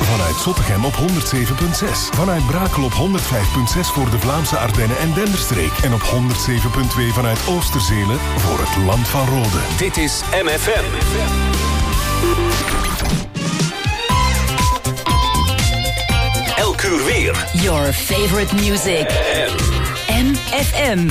Vanuit Zottegem op 107.6. Vanuit Brakel op 105.6 voor de Vlaamse Ardennen en Denderstreek. En op 107.2 vanuit Oosterzele voor het Land van Rode. Dit is MFM. Elk uur weer. Your favorite music. MFM.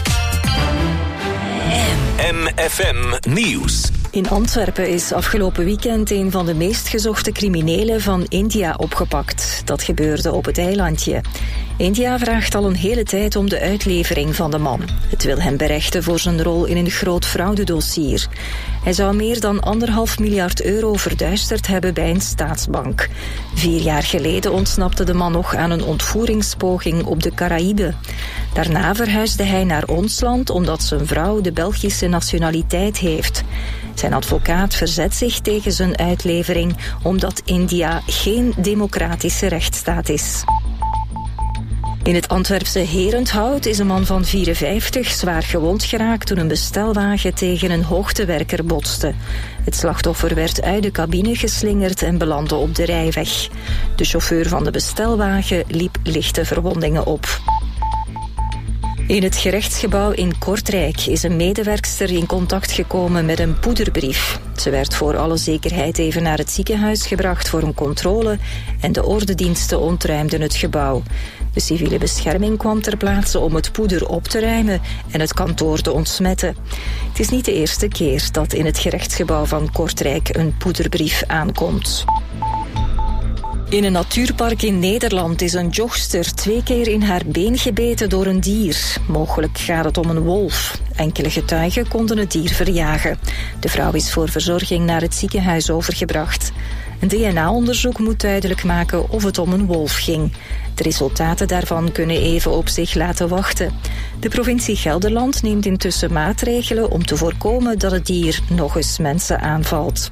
MFM Nieuws. In Antwerpen is afgelopen weekend een van de meest gezochte criminelen van India opgepakt. Dat gebeurde op het eilandje. India vraagt al een hele tijd om de uitlevering van de man. Het wil hem berechten voor zijn rol in een groot fraudedossier. Hij zou meer dan €1,5 miljard verduisterd hebben bij een staatsbank. 4 jaar geleden ontsnapte de man nog aan een ontvoeringspoging op de Caraïben. Daarna verhuisde hij naar ons land omdat zijn vrouw de Belgische nationaliteit heeft. Zijn advocaat verzet zich tegen zijn uitlevering omdat India geen democratische rechtsstaat is. In het Antwerpse Herenthout is een man van 54 zwaar gewond geraakt toen een bestelwagen tegen een hoogtewerker botste. Het slachtoffer werd uit de cabine geslingerd en belandde op de rijweg. De chauffeur van de bestelwagen liep lichte verwondingen op. In het gerechtsgebouw in Kortrijk is een medewerkster in contact gekomen met een poederbrief. Ze werd voor alle zekerheid even naar het ziekenhuis gebracht voor een controle en de ordendiensten ontruimden het gebouw. De civiele bescherming kwam ter plaatse om het poeder op te ruimen en het kantoor te ontsmetten. Het is niet de eerste keer dat in het gerechtsgebouw van Kortrijk een poederbrief aankomt. In een natuurpark in Nederland is een jogster 2 keer in haar been gebeten door een dier. Mogelijk gaat het om een wolf. Enkele getuigen konden het dier verjagen. De vrouw is voor verzorging naar het ziekenhuis overgebracht. Een DNA-onderzoek moet duidelijk maken of het om een wolf ging. De resultaten daarvan kunnen even op zich laten wachten. De provincie Gelderland neemt intussen maatregelen om te voorkomen dat het dier nog eens mensen aanvalt.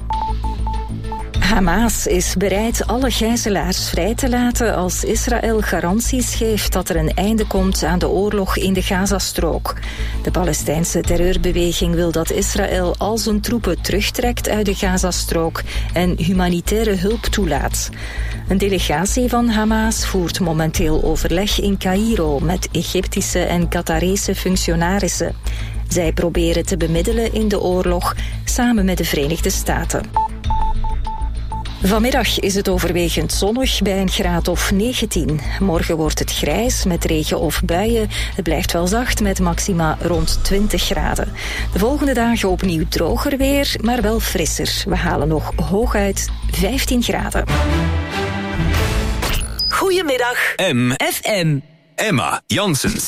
Hamas is bereid alle gijzelaars vrij te laten als Israël garanties geeft dat er een einde komt aan de oorlog in de Gazastrook. De Palestijnse terreurbeweging wil dat Israël al zijn troepen terugtrekt uit de Gazastrook en humanitaire hulp toelaat. Een delegatie van Hamas voert momenteel overleg in Caïro met Egyptische en Qatarese functionarissen. Zij proberen te bemiddelen in de oorlog samen met de Verenigde Staten. Vanmiddag is het overwegend zonnig bij een graad of 19. Morgen wordt het grijs met regen of buien. Het blijft wel zacht met maxima rond 20 graden. De volgende dagen opnieuw droger weer, maar wel frisser. We halen nog hooguit 15 graden. Goedemiddag. MFM. Emma Janssens.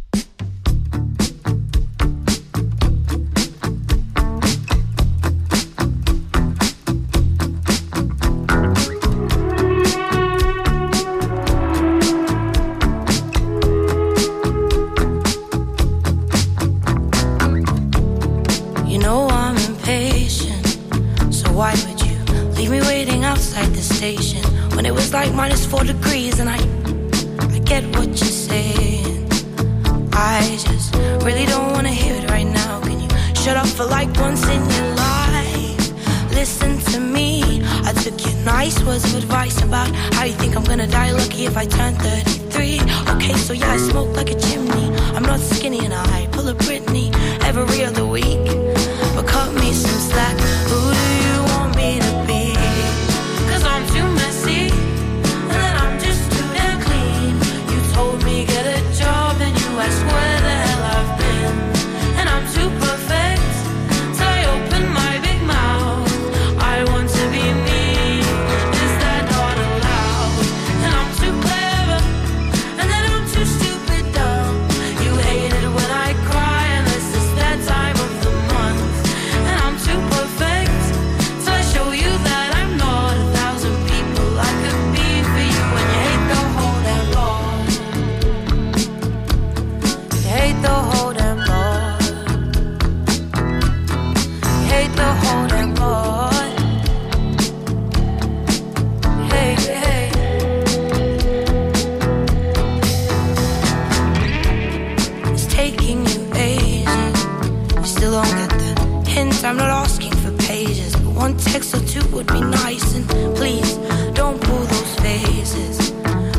Why would you leave me waiting outside the station when it was like -4 degrees? And I get what you're saying. I just really don't want to hear it right now. Can you shut up for like once in your life? Listen to me. I took your nice words of advice about how you think I'm gonna die lucky if I turn 33. Okay, so yeah, I smoke like a chimney. I'm not skinny and I pull a Britney every other week. But cut me some slack. Who do you want me to be? 'Cause I'm too messy and then I'm just too damn clean. You told me get a job and you asked where the hell I've been. And I'm too perfect so I open my big mouth. I want to be me. Is that not allowed? And I'm too clever and then I'm too stupid dumb. You hate it when I cry unless it's that time of the month.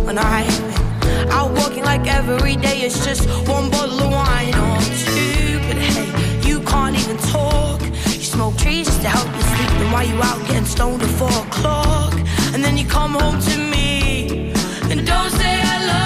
when I've been out walking like every day it's just one bottle of wine. Oh, I'm stupid, hey, you can't even talk. You smoke trees just to help you sleep, and while you out getting stoned at 4 o'clock, and then you come home to me and don't say hello.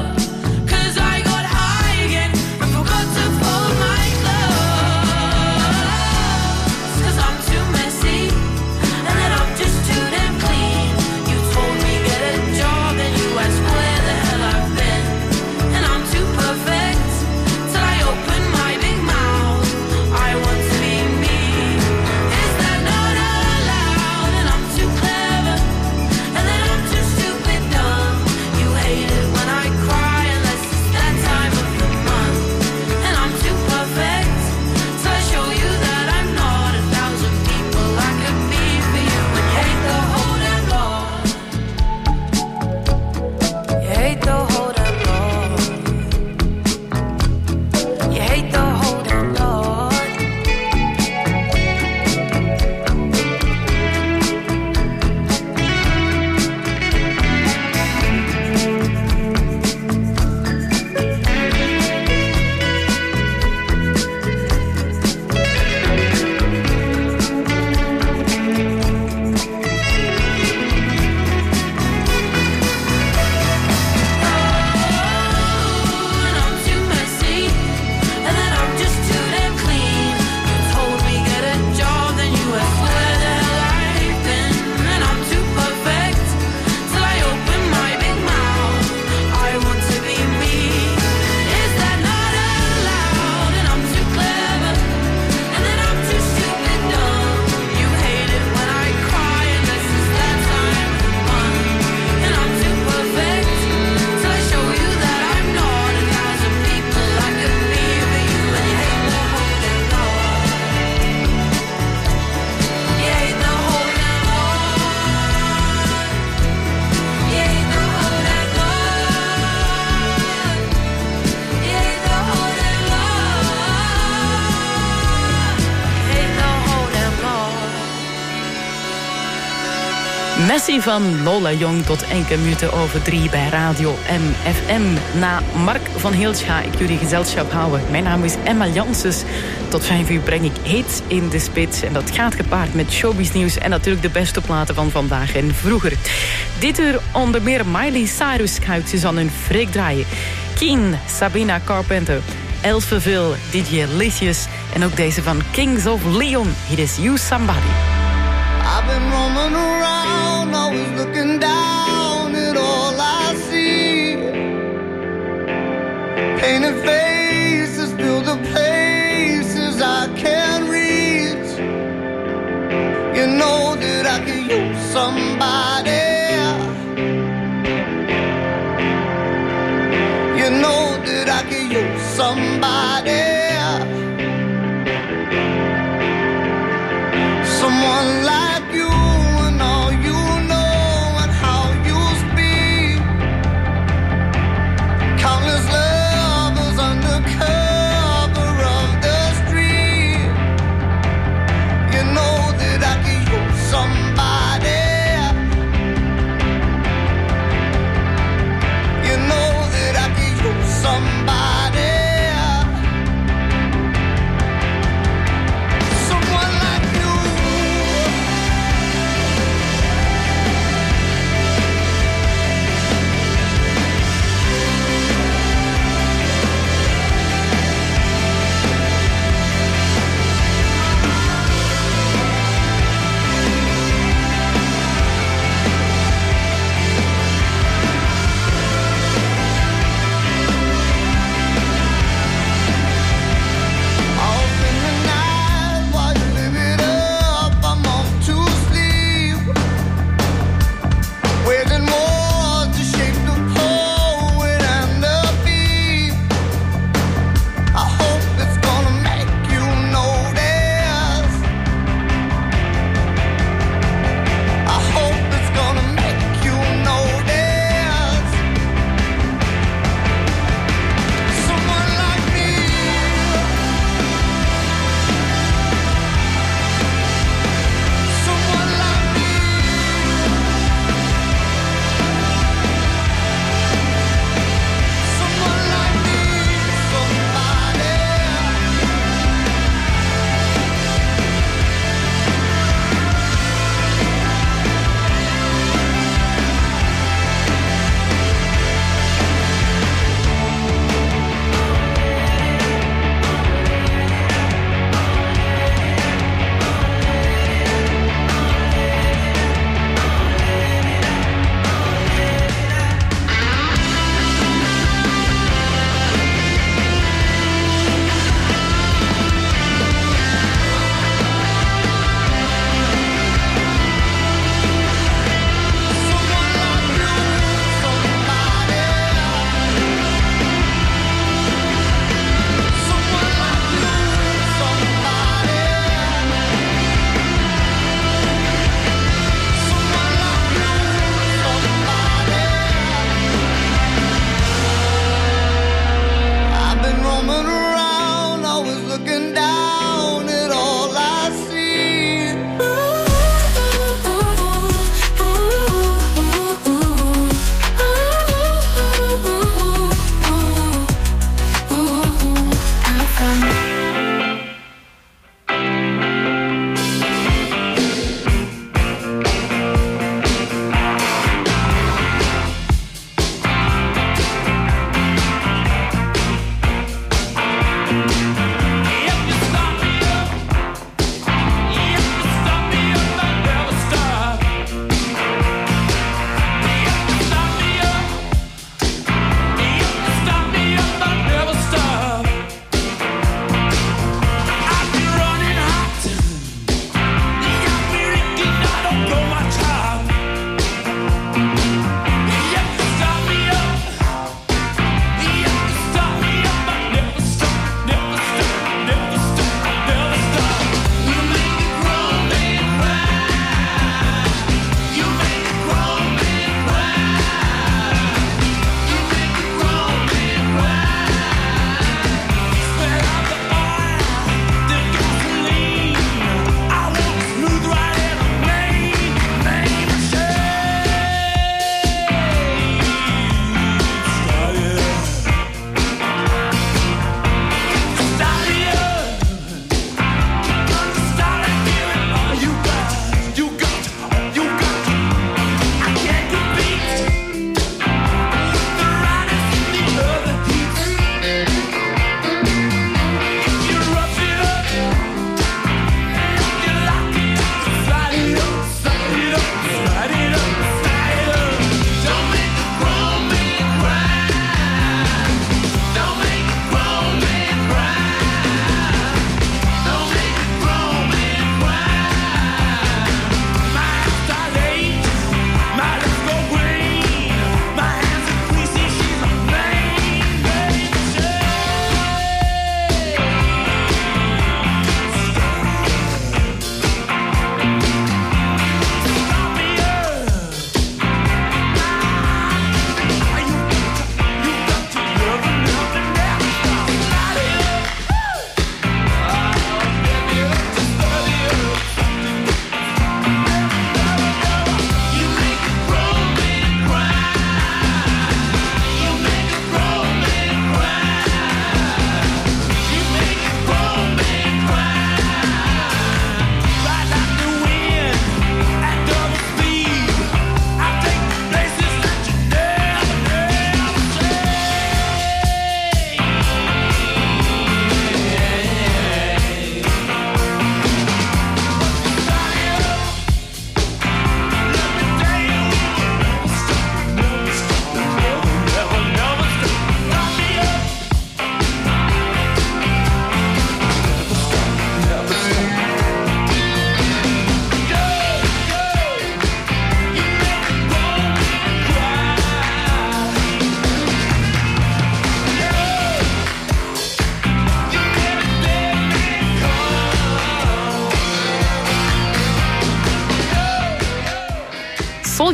Messi van Lola Jong tot enkele minuten over 3 bij Radio MFM. Na Mark van Heels ga ik jullie gezelschap houden. Mijn naam is Emma Janssens. Tot 5 uur breng ik Hits in de Spits. En dat gaat gepaard met showbiz nieuws en natuurlijk de beste platen van vandaag en vroeger. Dit uur onder meer Miley Cyrus ga ik Suzanne en Freek draaien. Keen, Sabrina Carpenter, Elpheville, DJ Licious en ook deze van Kings of Leon. Hier is You Somebody. I've been roaming around, always looking down at all I see. Painted faces fill the places I can't reach. You know that I could use somebody. You know that I could use somebody. Someone like you and all you know and how you speak. Countless lovers under cover of the street. You know that I could use somebody.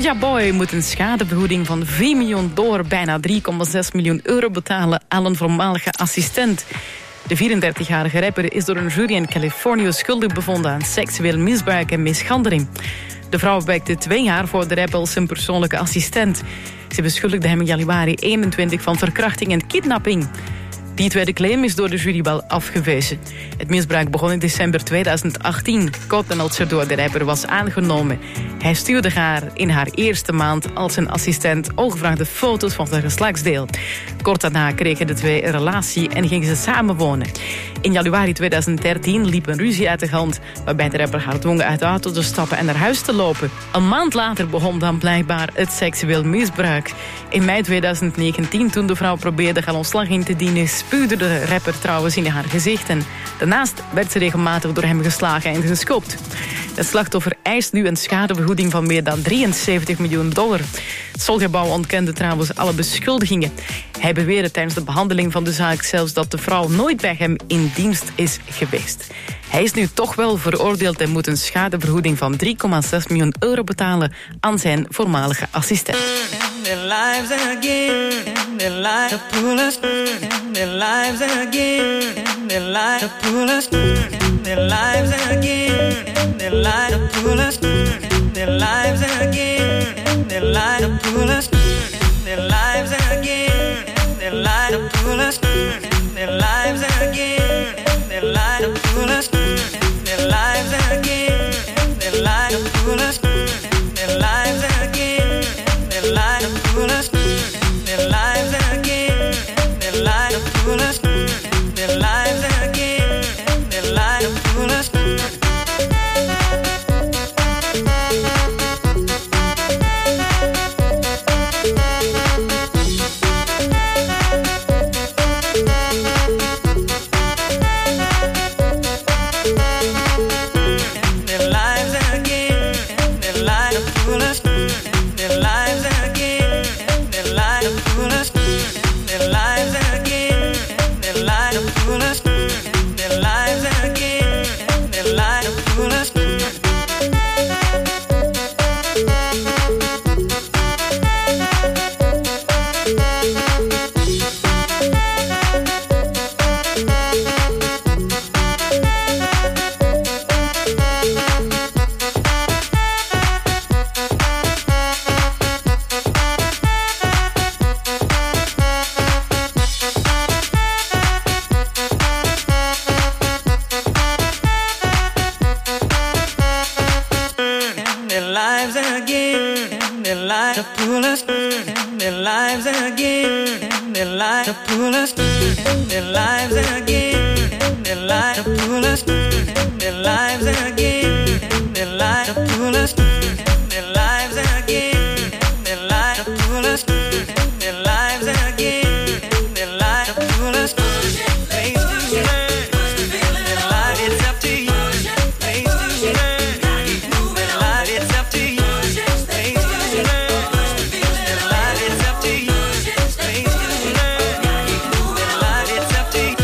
Soulja Boy moet een schadevergoeding van $4 miljoen, bijna €3,6 miljoen betalen aan een voormalige assistent. De 34-jarige rapper is door een jury in Californië schuldig bevonden aan seksueel misbruik en mishandeling. De vrouw werkte 2 jaar voor de rapper als zijn persoonlijke assistent. Ze beschuldigde hem in januari 21 van verkrachting en kidnapping. Die tweede claim is door de jury wel afgewezen. Het misbruik begon in december 2018, kort nadat ze door de rapper was aangenomen. Hij stuurde haar in haar eerste maand als zijn assistent ongevraagde foto's van zijn geslachtsdeel. Kort daarna kregen de twee een relatie en gingen ze samenwonen. In januari 2013 liep een ruzie uit de hand, waarbij de rapper haar dwong uit de auto te stappen en naar huis te lopen. Een maand later begon dan blijkbaar het seksueel misbruik. In mei 2019, toen de vrouw probeerde haar ontslag in te dienen, spuwde de rapper trouwens in haar gezicht. En daarnaast werd ze regelmatig door hem geslagen en geschopt. Het slachtoffer eist nu een schadevergoeding van meer dan $73 miljoen. Soulja Boy ontkende trouwens alle beschuldigingen. Hij beweerde tijdens de behandeling van de zaak zelfs dat de vrouw nooit bij hem in dienst is geweest. Hij is nu toch wel veroordeeld en moet een schadevergoeding van €3,6 miljoen betalen aan zijn voormalige assistent. Their lives again, their lives to pull us, their lives again, their lives to pull us, their lives again, their lives to pull us, their lives again, their lives to pull us, their lives again, their lives to pull us, their lives again, their lives to pull us, their lives again, their lives to pull us, their lives again. Their lives pull us, their lives again, their lives pull us, their lives again, their lives pull us. Their lives again, their lives pull us, their lives again, their lives pull us, their lives again, their lives pull us, their lives again, their lives pull us. Their lives again, their lives to pull us, their lives again, their lives to pull us, their lives again, their lives to pull us, their lives again, their lives to pull us, their lives again, their lives to pull us, their lives again, their lives to pull us. Place to learn, their life it's up to you. Place to learn, keep moving on. It's up to you. Place to learn, their life it's up to you. Place to learn, keep moving on. It's up to you.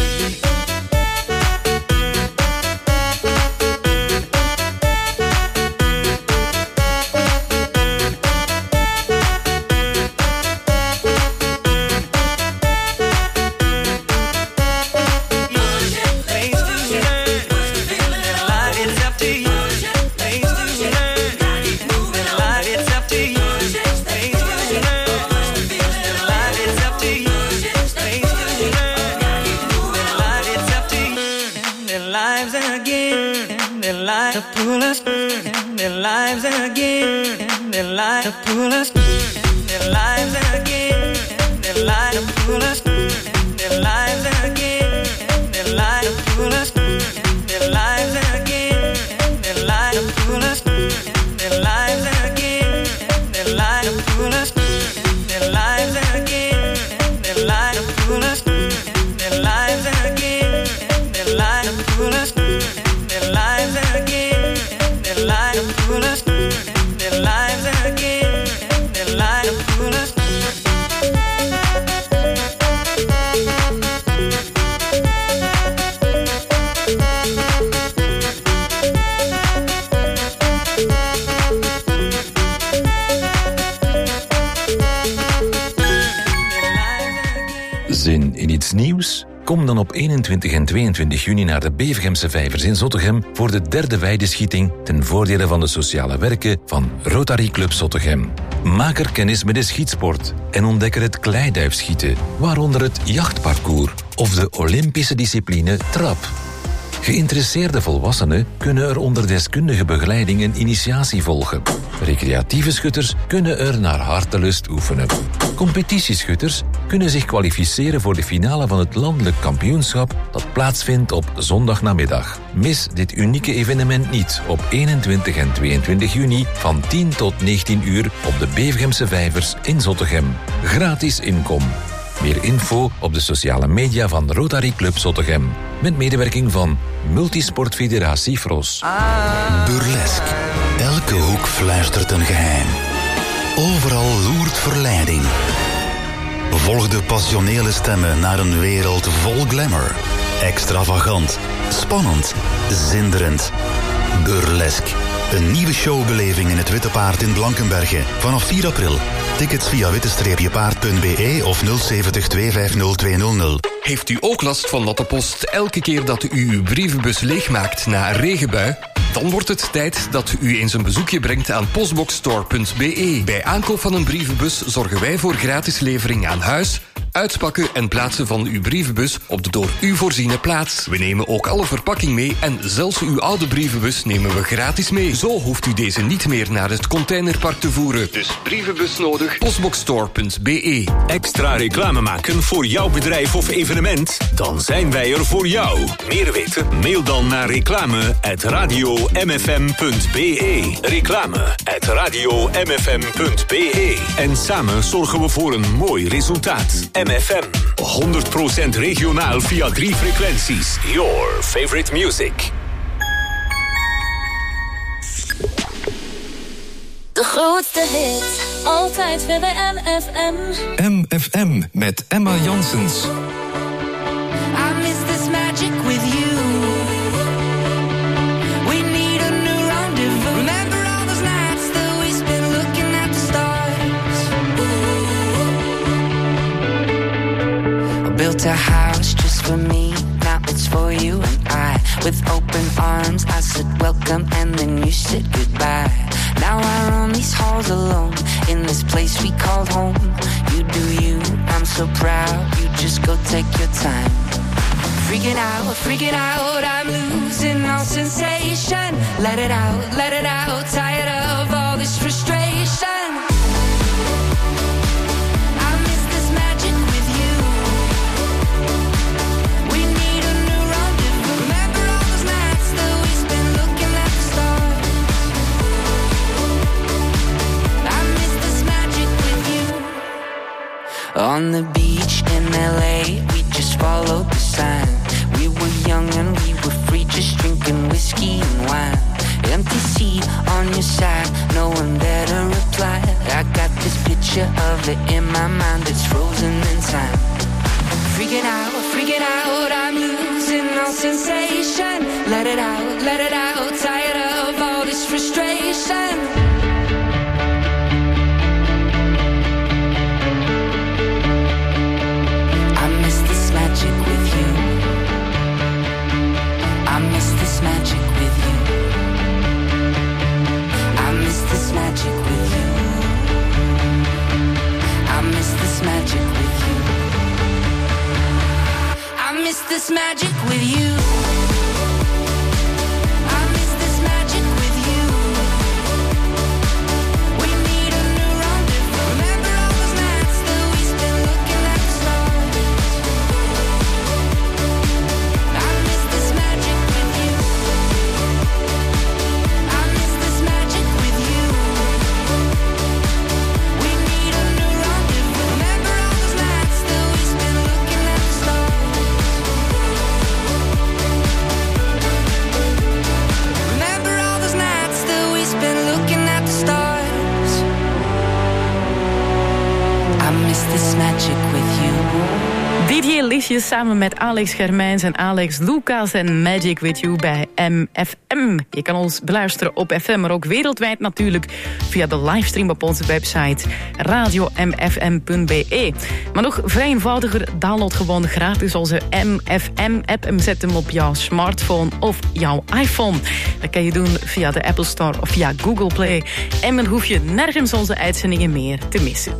Pull us, their lives again, their lives to pull us, their lives again, their lives to pull us, their lives again, their lives to pull us, their lives again, their lives to pull us, their lives again, their lives to pull us, their lives again, their lives to pull us, their lives again, their lives to pull us, their lives again, their lives to pull us, their lives again, their lives to pull us. in iets nieuws? Kom dan op 21 en 22 juni naar de Bevegemse Vijvers in Zottegem voor de 3e weideschieting ten voordele van de sociale werken van Rotary Club Zottegem. Maak er kennis met de schietsport en ontdek er het kleiduifschieten, waaronder het jachtparcours of de Olympische discipline trap. Geïnteresseerde volwassenen kunnen er onder deskundige begeleiding een initiatie volgen. Recreatieve schutters kunnen er naar hartelust oefenen. Competitieschutters kunnen zich kwalificeren voor de finale van het landelijk kampioenschap dat plaatsvindt op zondagnamiddag. Mis dit unieke evenement niet op 21 en 22 juni van 10 tot 19 uur op de Bevegemse Vijvers in Zottegem. Gratis inkom. Meer info op de sociale media van Rotary Club Zottegem. Met medewerking van Multisportfederatie Fros. Burlesque. Elke hoek fluistert een geheim. Overal loert verleiding. Volg de passionele stemmen naar een wereld vol glamour. Extravagant, spannend, zinderend. Burlesque. Een nieuwe showbeleving in het Witte Paard in Blankenberge. Vanaf 4 april. Tickets via witte-paard.be of 070 250 200. Heeft u ook last van natte post elke keer dat u uw brievenbus leegmaakt na een regenbui? Dan wordt het tijd dat u eens een bezoekje brengt aan postboxstore.be. Bij aankoop van een brievenbus zorgen wij voor gratis levering aan huis, uitpakken en plaatsen van uw brievenbus op de door u voorziene plaats. We nemen ook alle verpakking mee en zelfs uw oude brievenbus nemen we gratis mee. Zo hoeft u deze niet meer naar het containerpark te voeren. Dus brievenbus nodig, postboxstore.be. Extra reclame maken voor jouw bedrijf of evenement? Dan zijn wij er voor jou. Meer weten? Mail dan naar reclame@radiomfm.be. Reclame@radiomfm.be. En samen zorgen we voor een mooi resultaat. MFM. 100% regionaal via 3 frequenties. Your favorite music. De grootste hits, altijd weer bij MFM. MFM met Emma Janssens. I miss this magic with you. We need a new rendezvous. Remember all those nights that we spent looking at the stars. I built a house just for me. Now it's for you and I. With open arms I said welcome and then you said goodbye. Now I roam these halls alone in this place we called home. You do you, I'm so proud. You just go take your time. Freaking out, I'm losing all sensation. Let it out, tired of all this frustration. I miss this magic with you. We need a new rendezvous. Remember all those nights that we spent looking at the stars. I miss this magic with you. On the beach in LA, we just followed the sign. We were young and we were free, just drinking whiskey and wine. Empty seat on your side, no one there to reply. I got this picture of it in my mind, it's frozen in time. Freaking out, I'm losing all sensation. Let it out, tired of all this frustration. I miss this magic with you. I miss this magic with you. I miss this magic with you. I miss this magic with you. I miss this magic with you. I miss this magic with you. We need a new rendezvous. Remember all those nights that we spent looking at the stars. I miss this magic with you. I miss this magic with you. We need a new rendezvous. Remember all those nights that we spent looking at the stars. taste this magic with you. Didier Licious samen met Alex Germijns en Alex Lucas en Magic With You bij MFM. Je kan ons beluisteren op FM, maar ook wereldwijd natuurlijk via de livestream op onze website radiomfm.be. Maar nog vrij eenvoudiger, download gewoon gratis onze MFM-app en zet hem op jouw smartphone of jouw iPhone. Dat kan je doen via de Apple Store of via Google Play. En dan hoef je nergens onze uitzendingen meer te missen.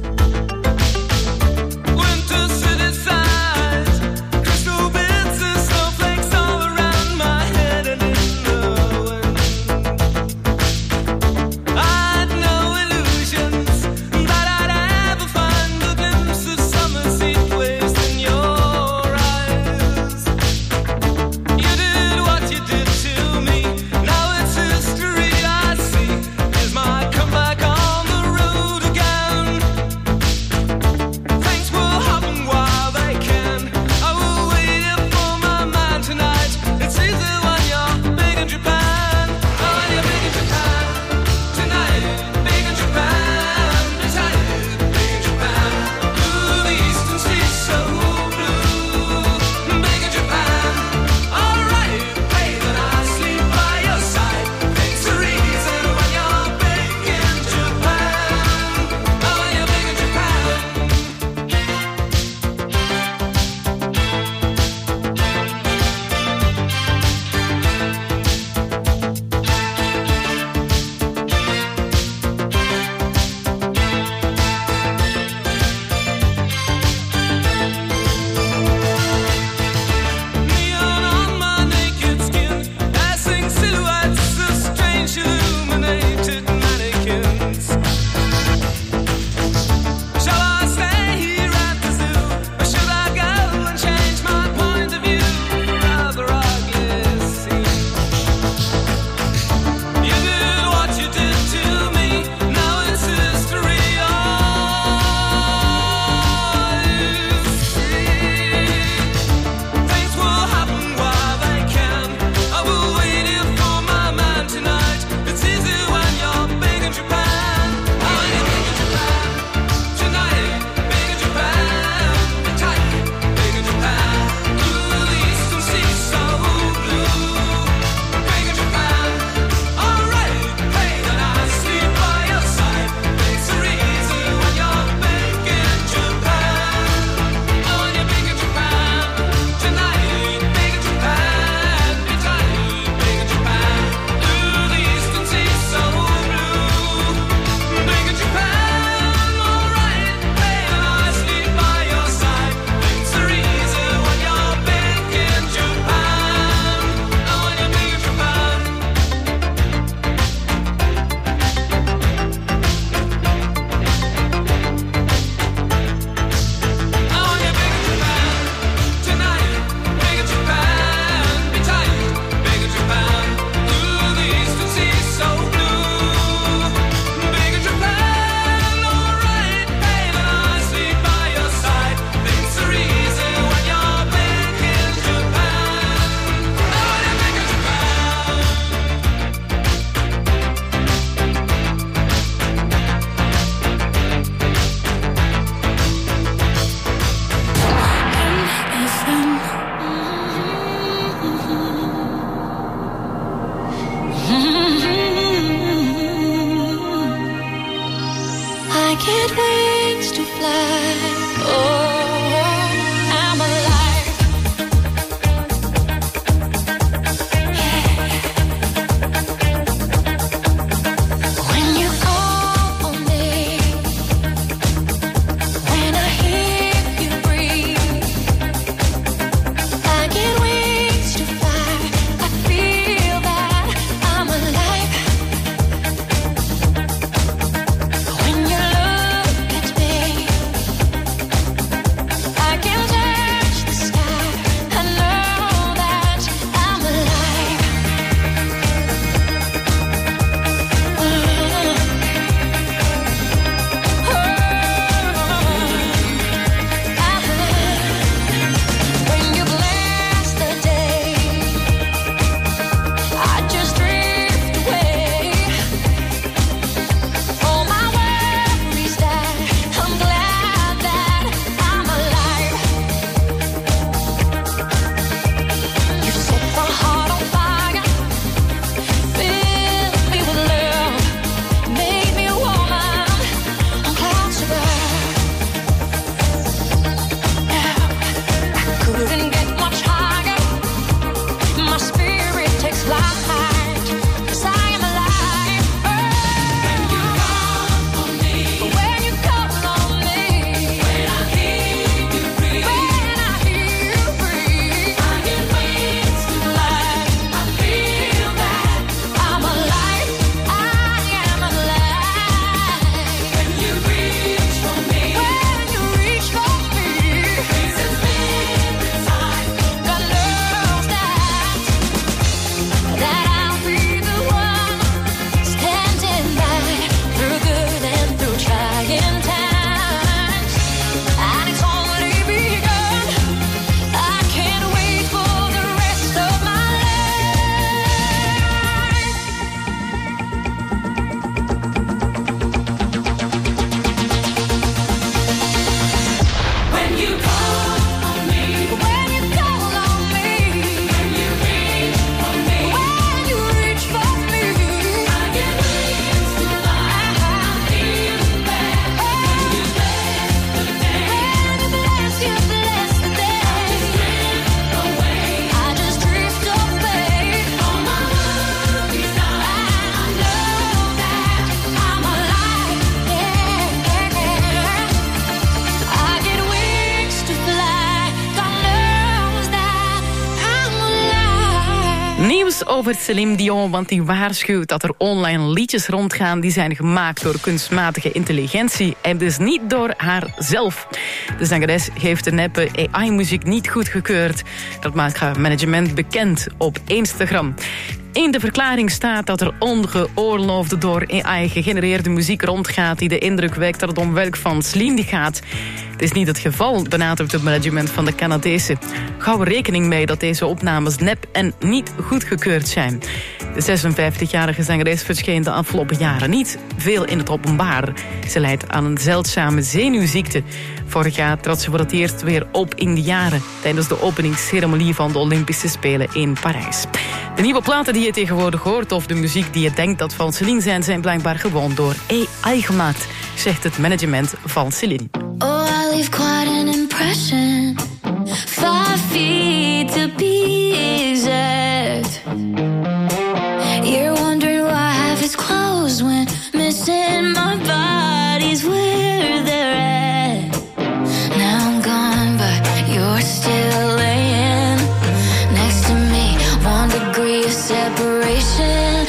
over Céline Dion, want die waarschuwt dat er online liedjes rondgaan die zijn gemaakt door kunstmatige intelligentie en dus niet door haarzelf. De zangeres heeft de neppe AI-muziek niet goedgekeurd. Dat maakt haar management bekend op Instagram. In de verklaring staat dat er ongeoorloofde door AI gegenereerde muziek rondgaat die de indruk wekt dat het om werk van Céline gaat. Het is niet het geval, benadrukt het management van de Canadese. Hou er rekening mee dat deze opnames nep en niet goedgekeurd zijn. De 56-jarige zangeres verscheen de afgelopen jaren niet veel in het openbaar. Ze lijdt aan een zeldzame zenuwziekte. Vorig jaar trad ze voor het eerst weer op in de jaren tijdens de openingsceremonie van de Olympische Spelen in Parijs. De nieuwe platen die je tegenwoordig hoort of de muziek die je denkt dat van Céline zijn blijkbaar gewoon door AI gemaakt, zegt het management van Céline. Oh, I leave quite an impression. 5 feet to be exact. You're wondering why half is closed when missing my body's where they're at. Now I'm gone, but you're still laying next to me. 1 degree of separation.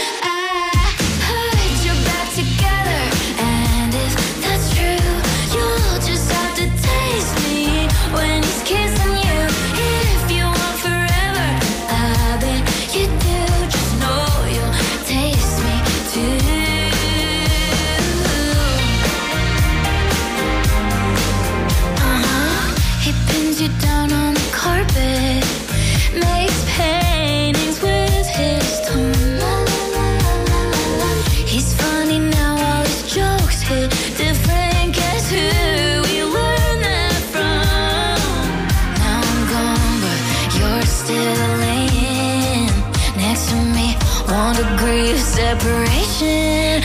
Degree of separation.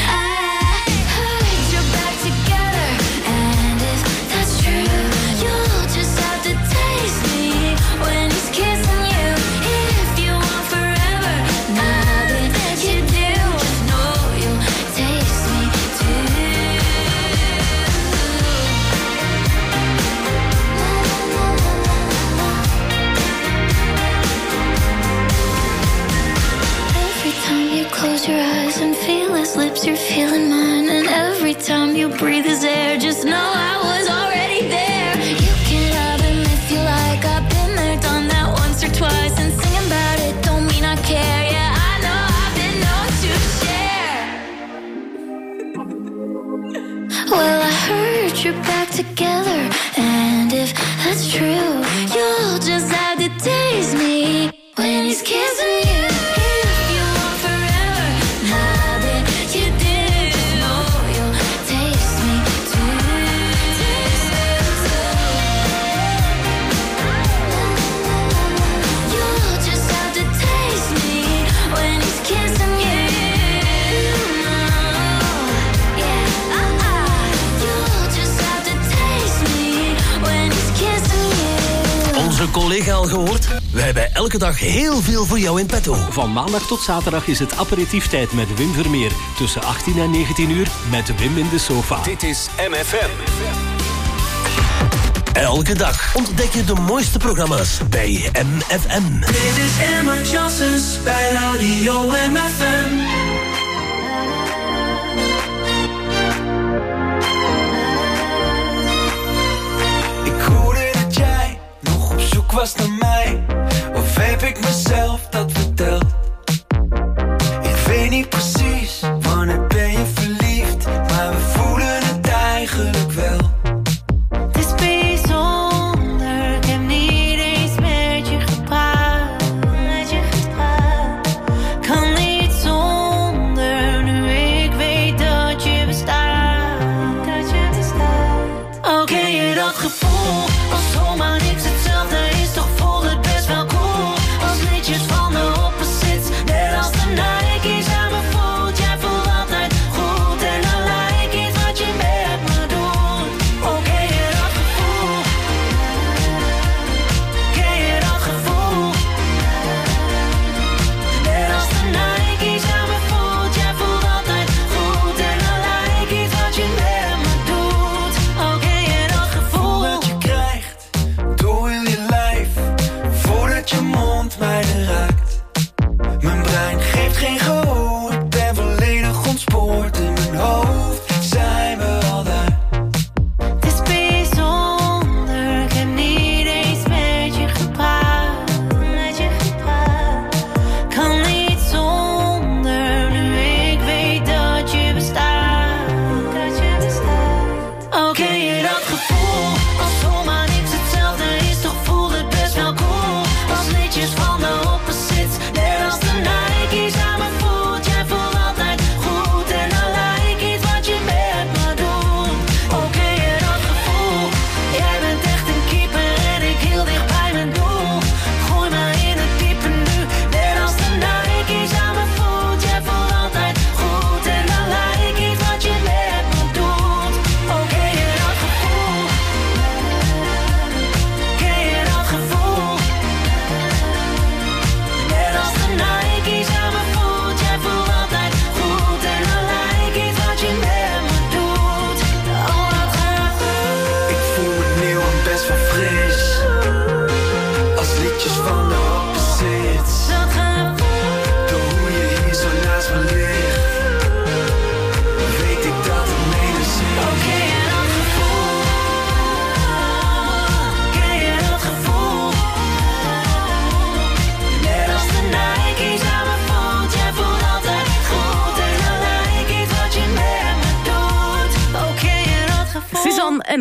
Close your eyes and feel his lips, you're feeling mine. And every time you breathe his air, just know I was already there. You can love him if you like, I've been there, done that once or twice. And singing about it don't mean I care, yeah, I know I've been known to share. Well, I heard you're back together, and if that's true, you'll just have to taste me when he's kissing you. Onze collega al gehoord? We hebben elke dag heel veel voor jou in petto. Van maandag tot zaterdag is het aperitieftijd met Wim Vermeer. Tussen 18 en 19 uur met Wim in de sofa. Dit is MFM. Elke dag ontdek je de mooiste programma's bij MFM. Dit is Emma Johnsons bij Radio MFM. Was naar mij, of heb ik mezelf dat verteld? Ik weet niet precies, wanneer ben je verliefd, maar we voelen het eigenlijk wel. Het is bijzonder, ik heb niet eens met je gepraat. Kan niet zonder, nu ik weet dat je bestaat. Oh, ken je dat gevoel, als zomaar niks hetzelfde is, toch voelt het best wel cool. Als liedjes van de opposites, net als de Nike's aan me voelt. Jij voelt altijd goed en dan lijkt iets wat je met me doet. Oh, ken je dat gevoel? Ken je dat gevoel? Net als de Nike's aan me voelt. Jij voelt altijd goed en dan lijkt iets wat je met me doet. Oh, ken je dat gevoel? Dat je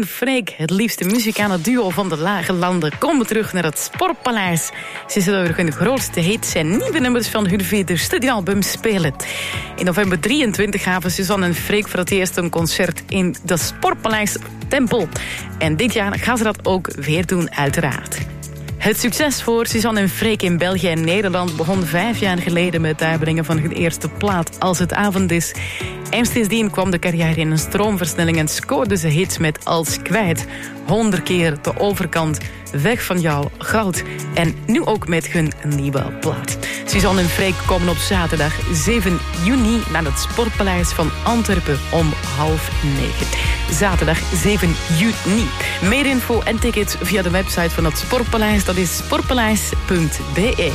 en Freek, het liefste muzikale duo van de Lage Landen, komen terug naar het Sportpaleis. Ze zullen hun grootste hits en nieuwe nummers van hun vierde studioalbum spelen. In november 23 gaven Suzanne en Freek voor het eerst een concert in de Sportpaleis Tempel. En dit jaar gaan ze dat ook weer doen, uiteraard. Het succes voor Suzanne en Freek in België en Nederland begon 5 jaar geleden met het uitbrengen van hun eerste plaat Als het avond is. En sindsdien kwam de carrière in een stroomversnelling en scoorden ze hits met Als kwijt, 100 keer de overkant, Weg van jou, Goud en nu ook met hun nieuwe plaat. Suzanne en Freek komen op zaterdag 7 juni naar het Sportpaleis van Antwerpen om 8:30. Zaterdag 7 juni. Meer info en tickets via de website van het Sportpaleis. Dat is sportpaleis.be.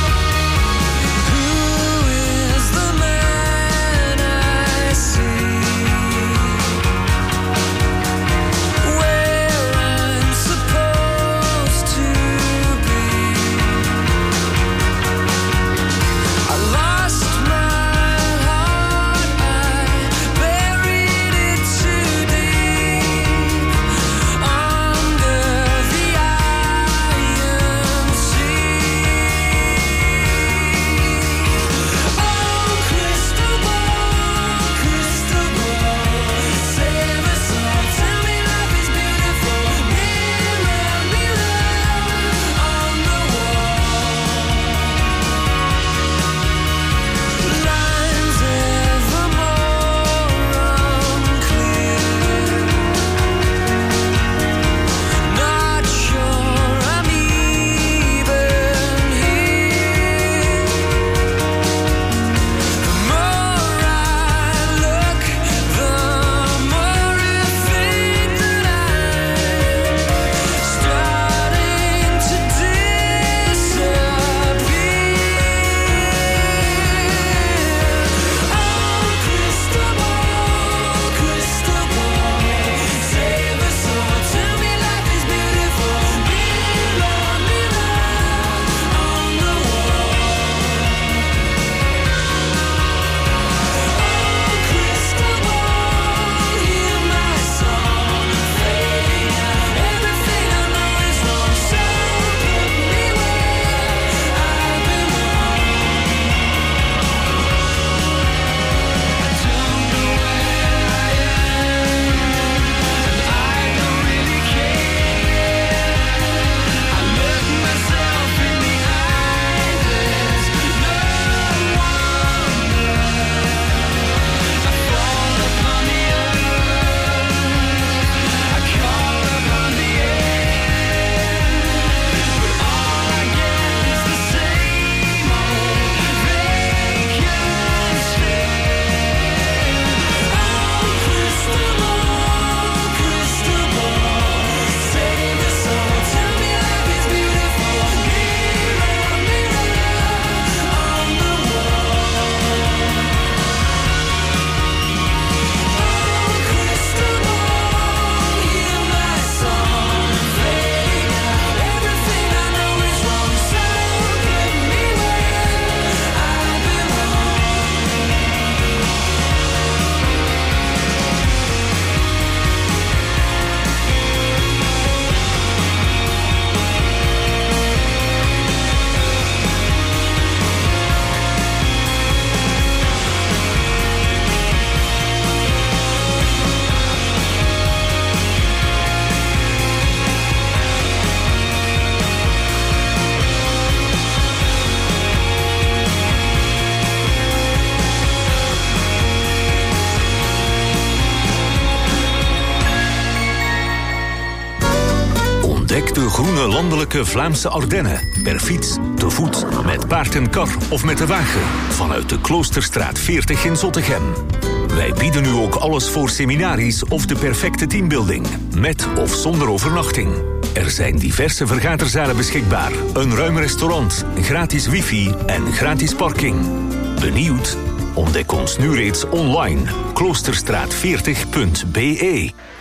De groene landelijke Vlaamse Ardennen. Per fiets, te voet, met paard en kar of met de wagen. Vanuit de Kloosterstraat 40 in Zottegem. Wij bieden nu ook alles voor seminaries of de perfecte teambuilding. Met of zonder overnachting. Er zijn diverse vergaderzalen beschikbaar. Een ruim restaurant, gratis wifi en gratis parking. Benieuwd? Ontdek ons nu reeds online. Kloosterstraat40.be.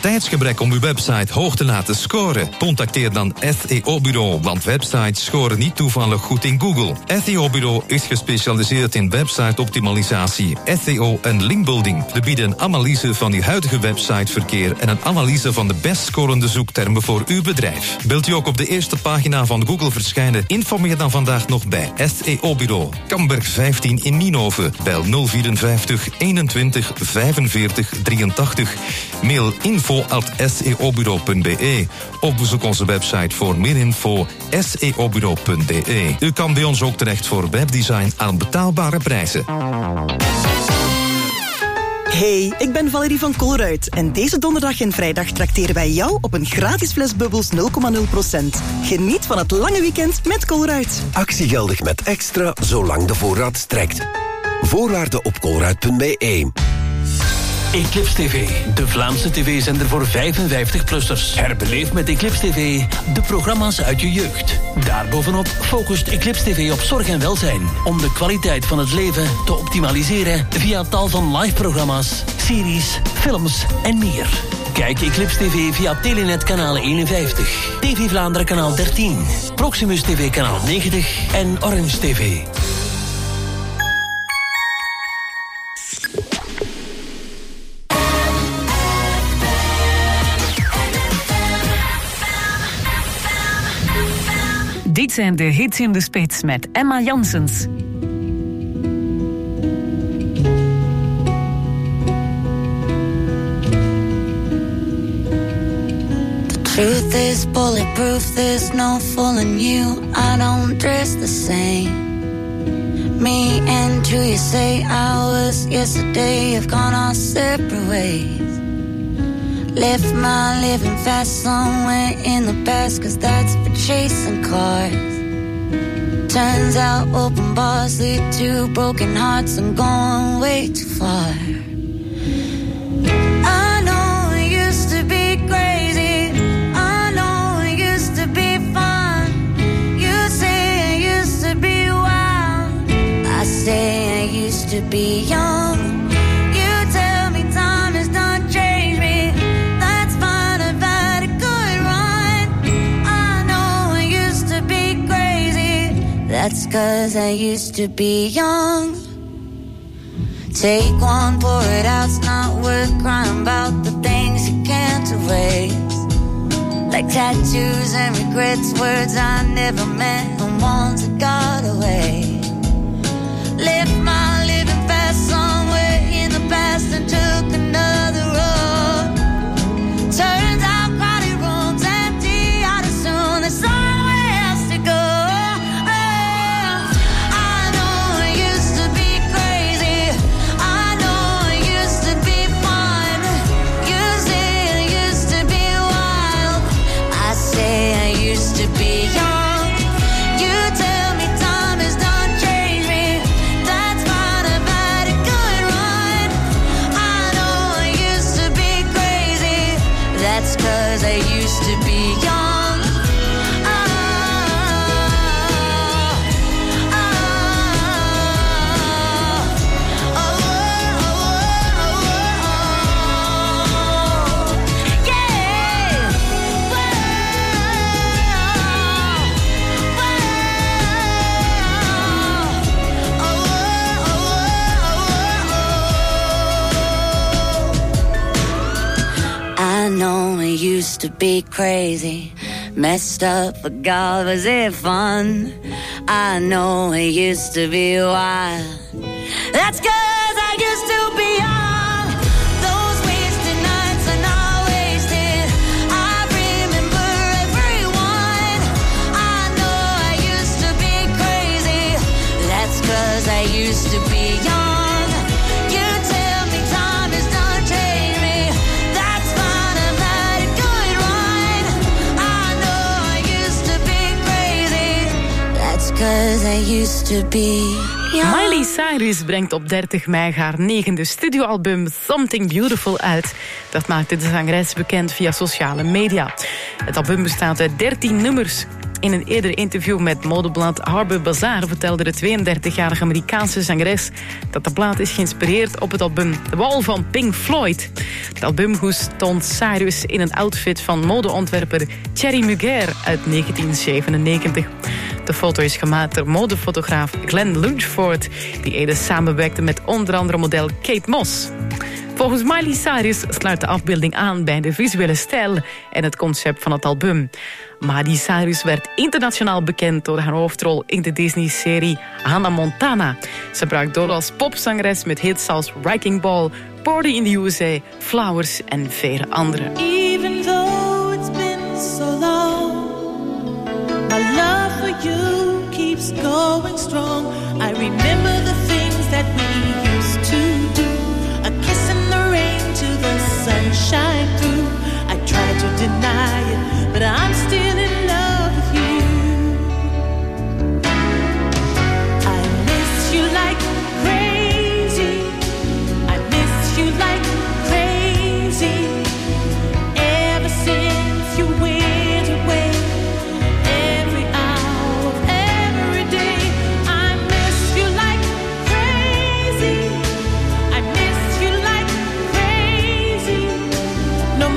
tijdsgebrek om uw website hoog te laten scoren? Contacteer dan SEO-bureau, want websites scoren niet toevallig goed in Google. SEO-bureau is gespecialiseerd in website-optimalisatie, SEO en linkbuilding. We bieden een analyse van uw huidige websiteverkeer en een analyse van de best scorende zoektermen voor uw bedrijf. Wilt u ook op de eerste pagina van Google verschijnen? Informeer dan vandaag nog bij SEO-bureau. Kamberg 15 in Nienhoven. Bel 054 21 45 83. Mail info@seobureau.be of bezoek onze website voor meer info seobureau.be. U kan bij ons ook terecht voor webdesign aan betaalbare prijzen. Hey, ik ben Valerie van Colruyt en deze donderdag en vrijdag trakteren wij jou op een gratis fles bubbels 0,0%. Geniet van het lange weekend met Colruyt. Actie geldig met extra zolang de voorraad strekt. Voorwaarden op colruyt.be. Eclipse TV, de Vlaamse tv-zender voor 55-plussers. Herbeleef met Eclipse TV de programma's uit je jeugd. Daarbovenop focust Eclipse TV op zorg en welzijn. Om de kwaliteit van het leven te optimaliseren via tal van live-programma's, series, films en meer. Kijk Eclipse TV via Telenet kanaal 51, TV Vlaanderen kanaal 13, Proximus TV kanaal 90 en Orange TV. Dit zijn de hits in de spits met Emma Janssens. Truth is bulletproof, there's no fooling you. I don't dress the same. Me and who you say I was yesterday have gone our separate ways. Left my living fast somewhere in the past, 'cause that's for chasing cars. Turns out open bars lead to broken hearts. I'm going way too far. I know it used to be crazy, I know it used to be fun. You say I used to be wild, I say I used to be young. You tell me time has done changed me, that's fine, I've had a good run. I know I used to be crazy, that's 'cause I used to be young. Take one, pour it out, it's not worth crying about the things you can't erase. Like tattoos and regrets, words I never meant, the ones that got away. Left my living fast somewhere in the past and took another road. Turns out crowded rooms empty out of soon, there's somewhere else to go. I know I used to be crazy, I know I used to be fun. You say I used to be wild, I say I used to be young. You tell me time has done changed me, that's fine, I've had a good run. I know I used to be crazy, that's 'cause I used to be young. I know I used to be crazy, messed up, but God, was it fun? I know I used to be wild, that's 'cause I used to be young. Those wasted nights are not wasted, I remember everyone. I know I used to be crazy, that's 'cause I used to be young. You tell me time has done changed me, that's fine, I've had a good run. I know I used to be crazy, that's 'cause I used to be young. Miley Cyrus brengt op 30 mei haar 9e studioalbum Something Beautiful uit. Dat maakte de zangeres bekend via sociale media. Het album bestaat uit 13 nummers. In een eerder interview met modeblad Harper's Bazaar vertelde de 32-jarige Amerikaanse zangeres dat de plaat is geïnspireerd op het album The Wall van Pink Floyd. Het album stond Cyrus in een outfit van modeontwerper Thierry Mugler uit 1997. De foto is gemaakt door modefotograaf Glenn Lunsford, die eerder samenwerkte met onder andere model Kate Moss. Volgens Miley Cyrus sluit de afbeelding aan bij de visuele stijl en het concept van het album. Miley Cyrus werd internationaal bekend door haar hoofdrol in de Disney-serie Hannah Montana. Ze brak door als popzangeres met hits als Wrecking Ball, Party in the USA, Flowers en vele andere. Even though it's been so long, my love for you keeps going strong. I remember the things that we used to do. A kiss in the rain to the sunshine through. I try to deny it, but I'm still in love with you. I miss you like crazy. I miss you like crazy. Ever since you went away, every hour of every day, I miss you like crazy. I miss you like crazy. No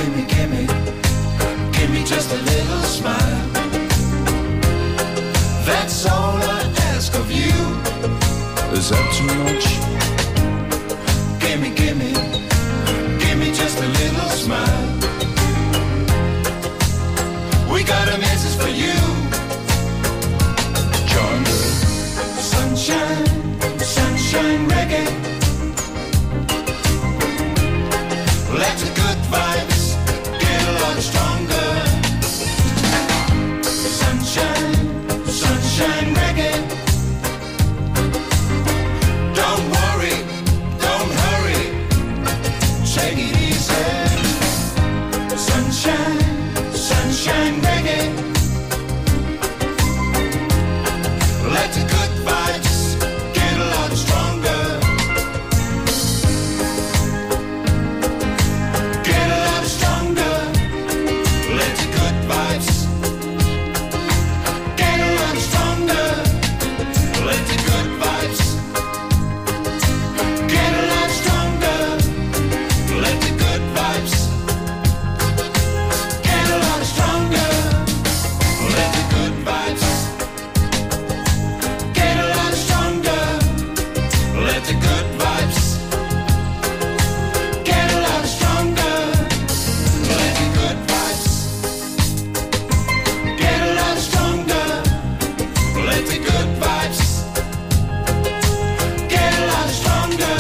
give me just a little smile. That's all I ask of you. Is that too much? Give me just a little smile. We got a message for you. Join the sunshine reggae. Let the good vibes get a lot stronger. Sunshine reggae. Don't worry, don't hurry. Take it easy. Sunshine reggae. Let the good vibes get a lot stronger. Get a lot stronger. Let the good vibes get a lot stronger. Let the good vibes get a lot stronger. Let the good vibes get a lot stronger. Let the good vibes get a lot stronger. Let the good vibes get a lot stronger. Let the good vibes get a lot stronger. Let the good vibes get a lot stronger.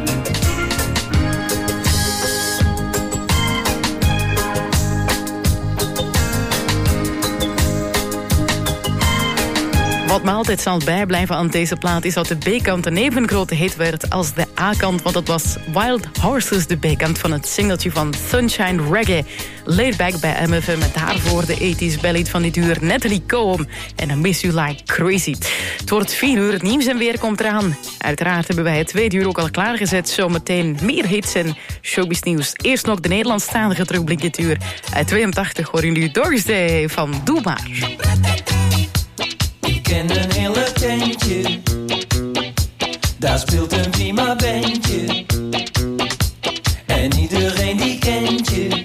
Wat me altijd zal bijblijven aan deze plaat is dat de B-kant een even grote hit werd als de A-kant. Want dat was Wild Horses, de B-kant van het singeltje van Sunshine Reggae. Laid Back bij MFM met daarvoor de 80s ballad van dit uur Natalie Cole en I Miss You Like Crazy. Het wordt 4 uur, het nieuws en weer komt eraan. Uiteraard hebben wij het 2 uur ook al klaargezet. Zometeen meer hits en showbiz nieuws. Eerst nog de Nederlandstalige terugblik uur. Uit 82 horen jullie Dorsday van Doe Maar. Ik ken een hele tentje, daar speelt een prima bandje. En iedereen die kent je.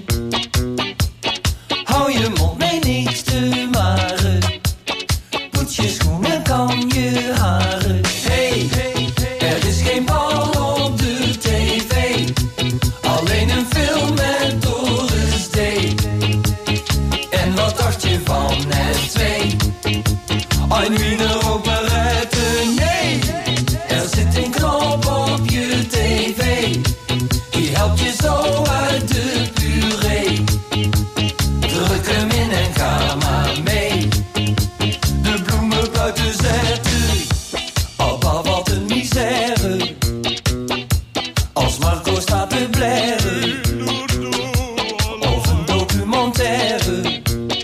Hou je mond mee niks te maren. Poets je schoenen, kam je haren. Hey, er is geen bal op de tv. Alleen een film met Doris Day. En wat dacht je van het 2? Ein Wiener Operette, nee. Er zit een knop op je tv. Die helpt je zo uit de puree. Druk hem in en ga maar mee. De bloemen buiten zetten. Abba, wat een misère. Als Marco staat te blaren. Of een documentaire.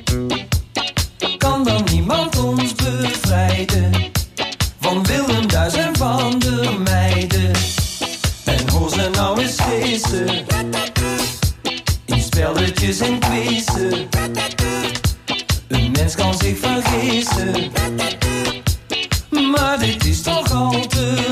Kan dan niemand ons bevrijden van Willem Duis en van de meiden? En hoor ze nou eens feesten in spelletjes en quizzen. Een mens kan zich vergissen, maar dit is toch al te